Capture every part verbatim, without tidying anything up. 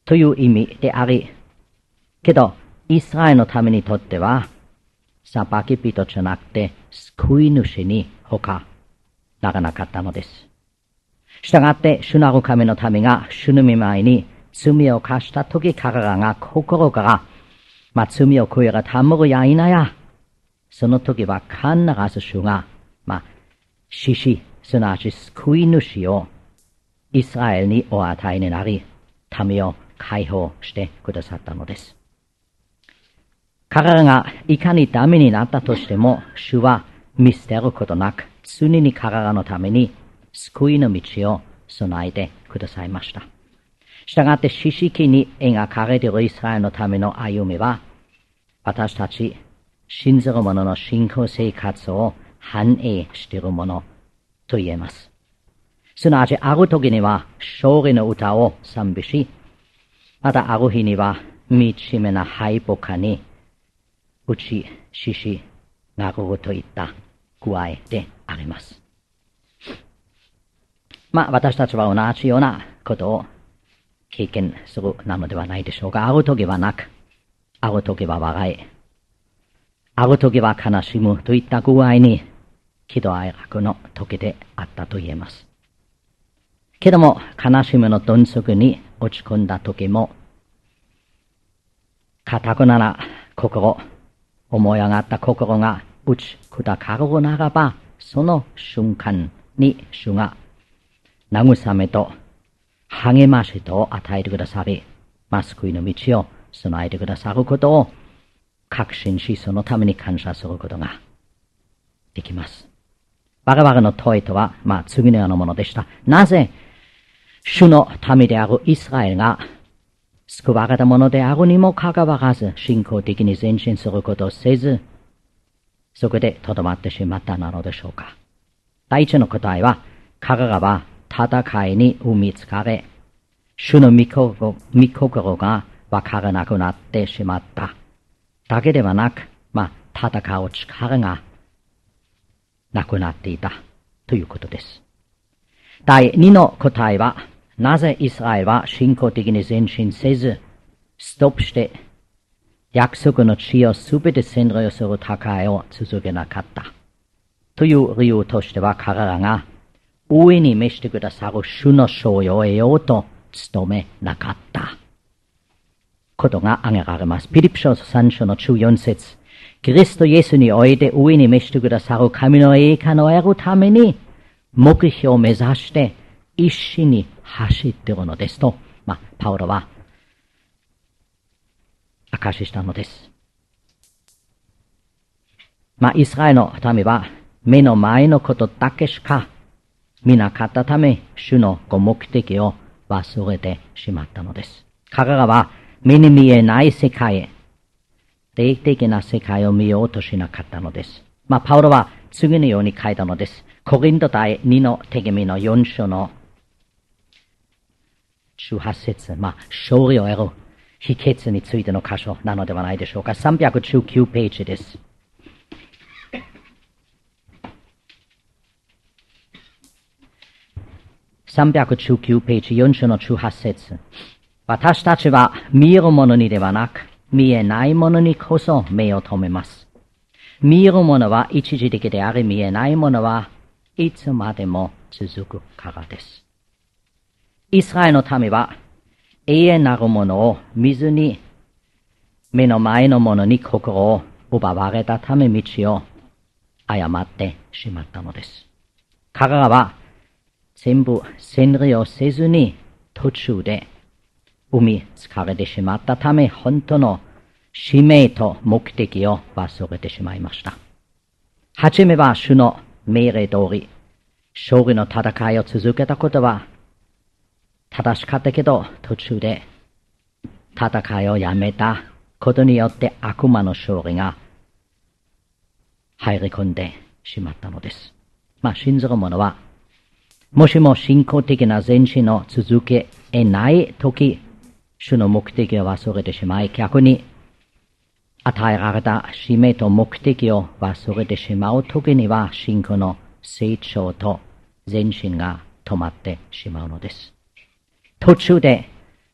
という意味であり、けど、イスラエルのためにとっては、裁き人じゃなくて、救い主に他ならなかったのです。したがって、主なる神の民が主の御前に罪を犯したとき、彼らが心から、まあ、罪を悔い改めるや否や、その時は必ず主が、まあ、死し、すなわち救い主をイスラエルにお与えになり、民を解放してくださったのです。彼らがいかにダメになったとしても、主は見捨てることなく、常に彼らのために救いの道を備えてくださいました。したがって四式に描かれているイスラエルのための歩みは、私たち信ずる者の信仰生活を反映しているものと言えます。すなわちある時には勝利の歌を賛美し、またある日には惨めな敗北に打ち死しなるといった具合であります。まあ私たちは同じようなことを経験するなのではないでしょうか。ある時は泣く、ある時は笑い、ある時は悲しむといった具合に喜怒哀楽の時であったと言えます。けども悲しみのどん底に落ち込んだ時も、堅くなな心、思い上がった心が打ち砕かれるならば、その瞬間に主が慰めと励ましと与えてくださり、まあ、救いの道を備えてくださることを確信し、そのために感謝することができます。我々の問いとは、まあ、次のようなものでした。なぜ、主の民であるイスラエルが救われたものであるにもかかわらず、信仰的に前進することをせず、そこで留まってしまったなのでしょうか。第一の答えは、彼らは戦いに生みつかれ、主の御心、御心がわからなくなってしまっただけではなく、まあ、戦う力がなくなっていたということです。第二の答えは、なぜイスラエルは信仰的に前進せず、ストップして、約束の地をすべて占領する戦いを続けなかったという理由としては、彼らが上に召してくださる主の賞与を得ようと努めなかったことが挙げられます。ピリピ書三章のじゅうよん節、キリストイエスにおいて上に召してくださる神の栄冠を得るために、目標を目指して一心に走っているのですと、まあ、パウロは証ししたのです。まあ、イスラエルの民は目の前のことだけしか見なかったため、主のご目的を忘れてしまったのです。彼らは目に見えない世界へ、霊的な世界を見ようとしなかったのです。まあ、パウロは次のように書いたのです。コリント第二の手紙のよん章のじゅうはち節、まあ、勝利を得る秘訣についての箇所なのではないでしょうか。さんびゃくじゅうきゅうページです。さんびゃくじゅうきゅうページ、よん章のじゅうはち節。私たちは見えるものにではなく、見えないものにこそ目を留めます。見えるものは一時的であり、見えないものはいつまでも続くからです。イスラエルの民は永遠なるものを見ずに、目の前のものに心を奪われたため道を誤ってしまったのです。彼らは全部洗礼をせずに途中で生み疲れてしまったため、本当の使命と目的を忘れてしまいました。はじめは主の命令通り、勝利の戦いを続けたことは正しかったけど、途中で戦いをやめたことによって悪魔の勝利が入り込んでしまったのです。まあ、信ずる者は、もしも信仰的な前進を続け得ないとき、主の目的を忘れてしまい、逆に与えられた使命と目的を忘れてしまうときには、信仰の成長と前進が止まってしまうのです。途中で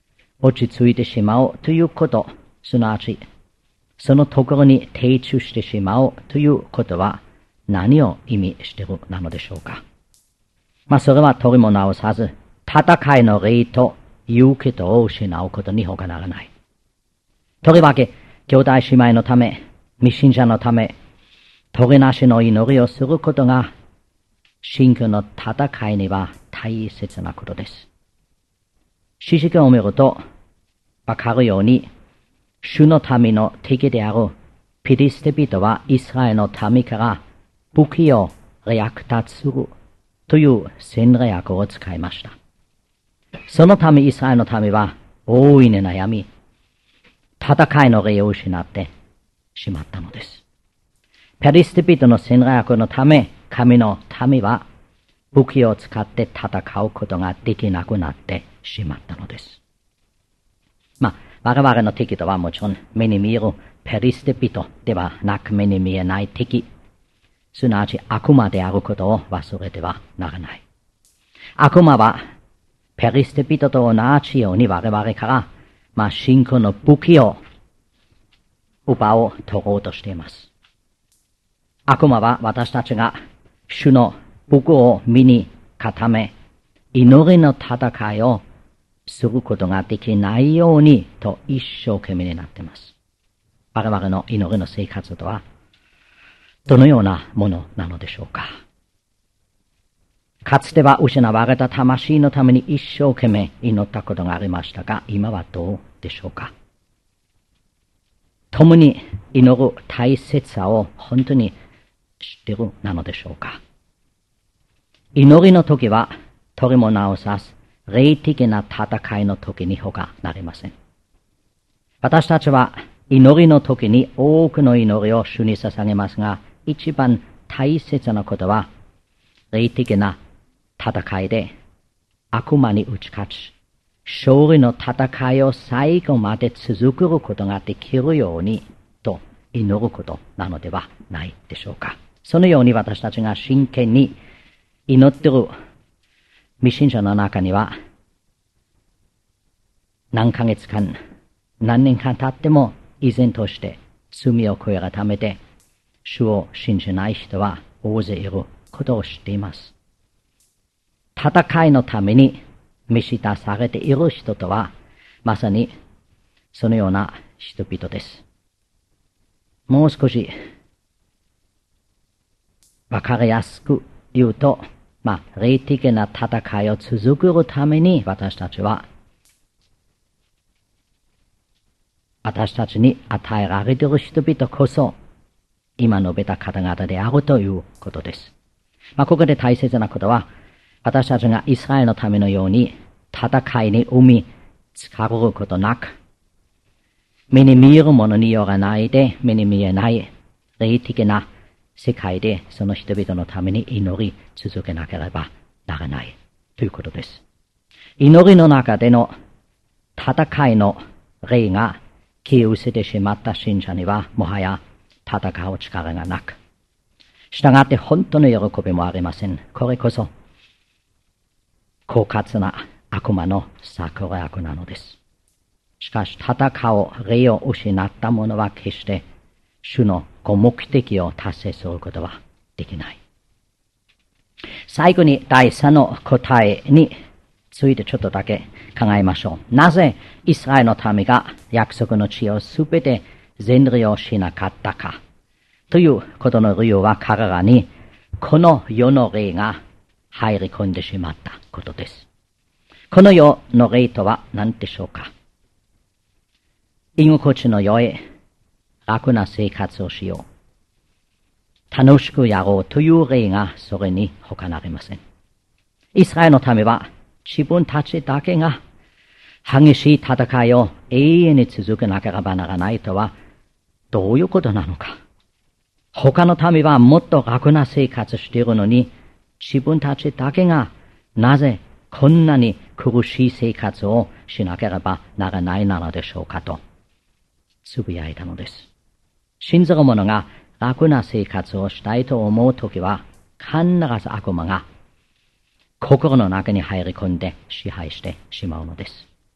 落ち着いてしまうということ、すなわち、そのところに定住してしまうということは何を意味しているなのでしょうか。まあ、それは取りも直さず、戦いの霊と勇気とを失うことに他ならない。とりわけ、兄弟姉妹のため、未信者のため、取りなしの祈りをすることが、信仰の戦いには大切なことです。詩式を見ると、わかるように、主の民の敵であるピリステ人はイスラエルの民から武器を略奪するという戦略を使いました。そのためイスラエルの民は大いに悩み、戦いの霊を失ってしまったのです。ペリステ人の戦略のため、神の民は武器を使って戦うことができなくなってしまったのです。まあ、我々の敵とはもちろん目に見えるペリステ人ではなく目に見えない敵、すなわち悪魔であることを忘れてはならない。悪魔はペリステ人と同じように我々から、まあ、信仰の武器を奪おう取ろうとしています。悪魔は私たちが主の武具を身に固め、祈りの戦いをすることができないようにと一生懸命になっています。我々の祈りの生活とはどのようなものなのでしょうか。かつては失われた魂のために一生懸命祈ったことがありましたが、今はどうでしょうか。共に祈る大切さを本当に知っているなのでしょうか。祈りの時は取りも直さず、霊的な戦いの時に他なりません。私たちは祈りの時に多くの祈りを主に捧げますが、一番大切なことは、霊的な戦いで悪魔に打ち勝ち、勝利の戦いを最後まで続けることができるようにと祈ることなのではないでしょうか。そのように私たちが真剣に祈っている未信者の中には、何ヶ月間、何年間経っても依然として罪を悔い改めて主を信じない人は大勢いることを知っています。戦いのために召し出されている人とは、まさにそのような人々です。もう少しわかりやすく言うと、まあ、霊的な戦いを続けるために私たちは、私たちに与えられている人々こそ、今述べた方々であるということです。まあ、ここで大切なことは、私たちがイスラエルのためのように、戦いに生み、疲れることなく、目に見えるものによらないで、目に見えない霊的な世界でその人々のために祈り続けなければならないということです。祈りの中での戦いの霊が消え失せてしまった信者にはもはや戦う力がなく、したがって本当の喜びもありません。これこそ狡猾な悪魔の策略なのです。しかし戦う霊を失った者は決して主のご目的を達成することはできない。最後に第三の答えについてちょっとだけ考えましょう。なぜイスラエルの民が約束の地をすべて全利用しなかったかということの理由は、彼らにこの世の霊が入り込んでしまったことです。この世の霊とは何でしょうか。居心地の良い楽な生活をしよう、楽しくやろうという霊がそれに他なりません。イスラエルの民は自分たちだけが激しい戦いを永遠に続けなければならないとはどういうことなのか。他の民はもっと楽な生活しているのに、自分たちだけがなぜこんなに苦しい生活をしなければならないなのでしょうかとつぶやいたのです。信ずる者が楽な生活をしたいと思うときは、必ず悪魔が心の中に入り込んで支配してしまうのです。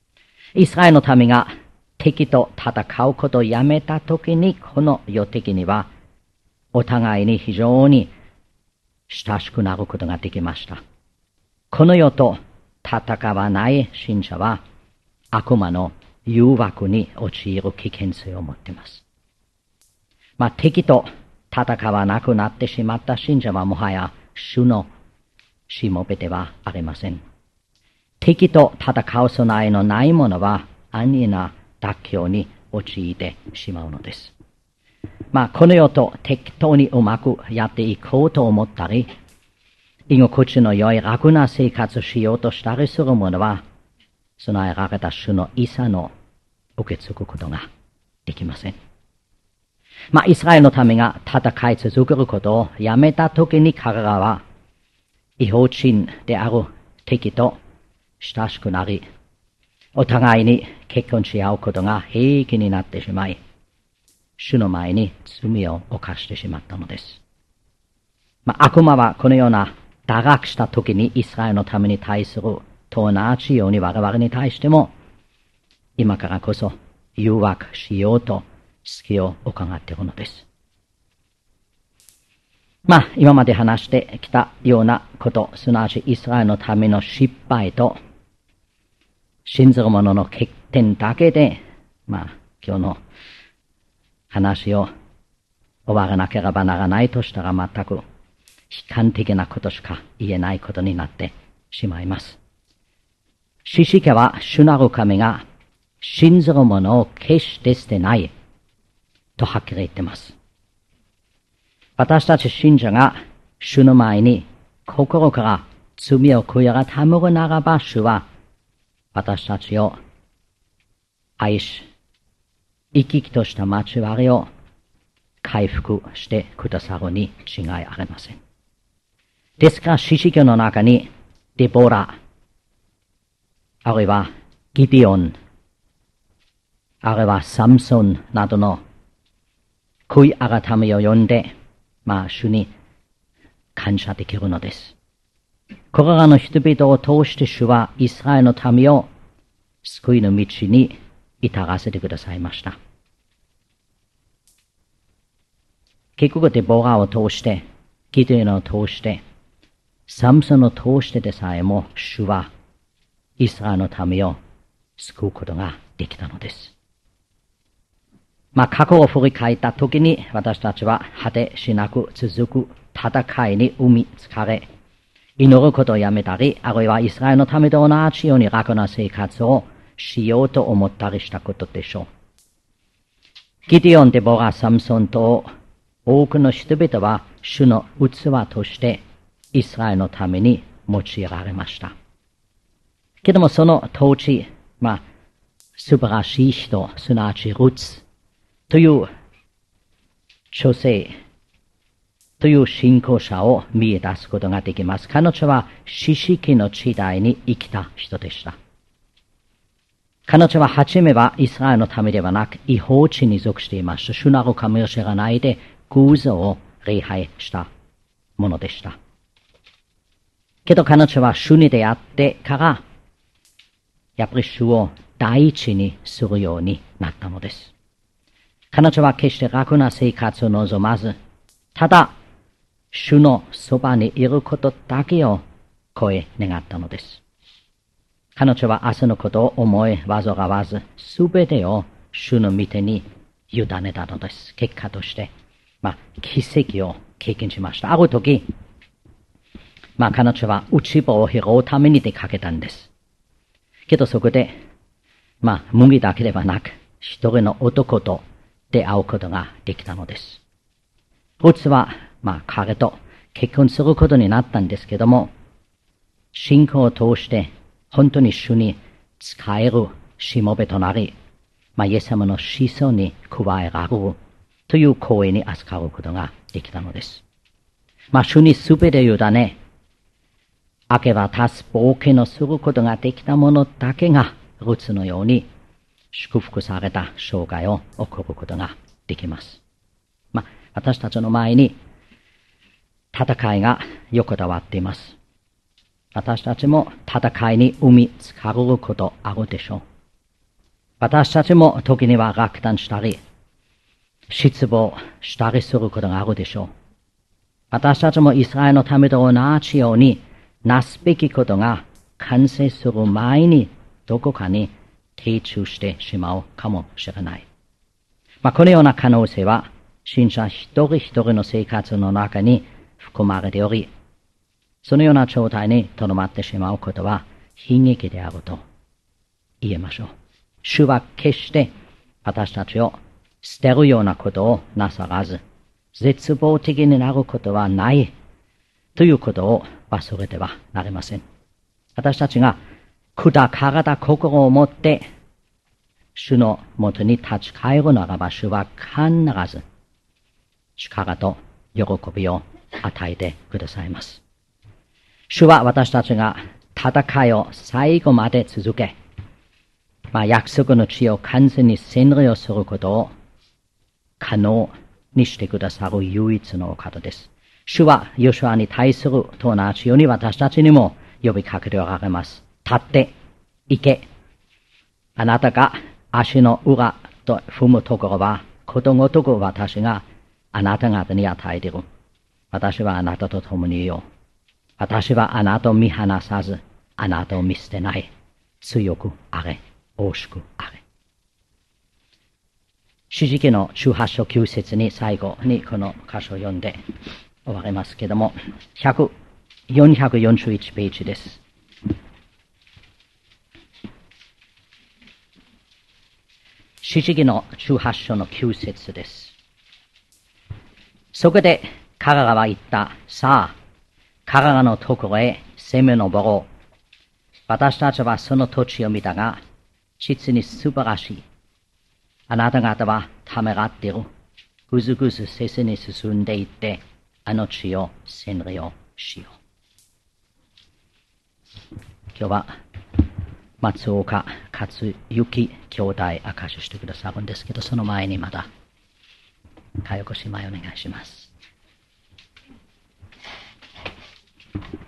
イスラエルの民が敵と戦うことをやめたときに、この世的には、お互いに非常に親しくなることができました。この世と戦わない信者は、悪魔の誘惑に陥る危険性を持っています。まあ、敵と戦わなくなってしまった信者はもはや主のしもべではありません。敵と戦う備えのない者は安易な妥協に陥ってしまうのです。まあ、この世と適当にうまくやっていこうと思ったり、居心地の良い楽な生活をしようとしたりする者は、備えられた主のイサの受け継ぐことができません。まあ、イスラエルの民が戦い続けることをやめたときに彼らは、違法人である敵と親しくなり、お互いに結婚し合うことが平気になってしまい、主の前に罪を犯してしまったのです。まあ、悪魔はこのような堕落したときにイスラエルのために対すると同じように我々に対しても、今からこそ誘惑しようと隙を伺っているのです。まあ、今まで話してきたようなこと、すなわちイスラエルのための失敗と、信ずる者の欠点だけで、まあ、今日の話を終わらなければならないとしたら全く悲観的なことしか言えないことになってしまいます。士師家は主なる神が信ずる者を決して捨てないとはっきり言っています。私たち信者が主の前に心から罪を悔い改めるならば、主は私たちを愛し、生き生きとした交わりを回復してくださるに違いありません。ですから、士師記の中にデボラ、あるいはギデオン、あるいはサムソンなどの悔い改めを読んで、まあ、主に感謝できるのです。これらの人々を通して主はイスラエルの民を救いの道に至らせてくださいました。結局デボラを通して、ギデオンを通して、サムソンを通してでさえも主はイスラエルの民を救うことができたのです。まあ、過去を振り返ったときに私たちは果てしなく続く戦いに生み疲れ、祈ることをやめたり、あるいはイスラエルのためと同じように楽な生活をしようと思ったりしたことでしょう。ギデオン、デボラ、サムソンと多くの人々は主の器としてイスラエルのために用いられました。けどもその当時、まあ、素晴らしい人、すなわちルツという女性という信仰者を見出すことができます。彼女は士師記の時代に生きた人でした。彼女は初めはイスラエルのためではなく違法地に属していました。主なる神を知らないで偶像を礼拝したものでした。けど彼女は主に出会ってからやっぱり主を第一にするようになったのです。彼女は決して楽な生活を望まず、ただ主のそばにいることだけを声願ったのです。彼女は明日のことを思い煩わず、すべてを主の御手に委ねたのです。結果として、まあ、奇跡を経験しました。ある時、まあ彼女は内房を拾うために出かけたんです。けどそこで、まあ麦だけではなく、一人の男と出会うことができたのです。ルツは、まあ彼と結婚することになったんですけども、信仰を通して本当に主に仕えるしもべとなり、まあイエス様の子孫に加えられるという行為に預かることができたのです。まあ主にすべて委ね、明け渡す冒険をすることができた者だけがルツのように祝福された生涯を送ることができます。まあ、私たちの前に戦いが横たわっています。私たちも戦いに生み疲れることあるでしょう。 私たちも時には落胆したり、失望したりすることがあるでしょう。私たちもイスラエルのためと同じように、なすべきことが完成する前にどこかに定住してしまうかもしれない。まあ、このような可能性は、信者一人一人の生活の中に含まれており、そのような状態にとどまってしまうことは悲劇であると言えましょう。主は決して私たちを捨てるようなことをなさらず、絶望的になることはないということを忘れてはなりません。私たちが砕かれた心を持って主のもとに立ち返るならば、主は必ず力と喜びを与えてくださいます。主は私たちが戦いを最後まで続け、まあ、約束の地を完全に占領することを可能にしてくださる唯一のお方です。主はヨシュアに対すると同じように私たちにも呼びかけておられます。立って行け。あなたが足の裏と踏むところはことごとく私があなた方に与えている。私はあなたと共にいよう。私はあなたを見放さず、あなたを見捨てない。強くあれ、大しくあれ。詩字記のじゅうはち章きゅう節に最後にこの箇所を読んで終わりますけれども、よんひゃくよんじゅういちページです。詩字記のじゅうはち章のきゅう節です。そこで彼らは言った。さあ、彼らのところへ攻め上ろう。私たちはその土地を見たが、実に素晴らしい。あなた方はためらっている。ぐずぐずせずに進んでいって、あの地を占領しよう。今日は松岡克幸兄弟証ししてくださるんですけど、その前にまだ佳代子姉妹お願いします。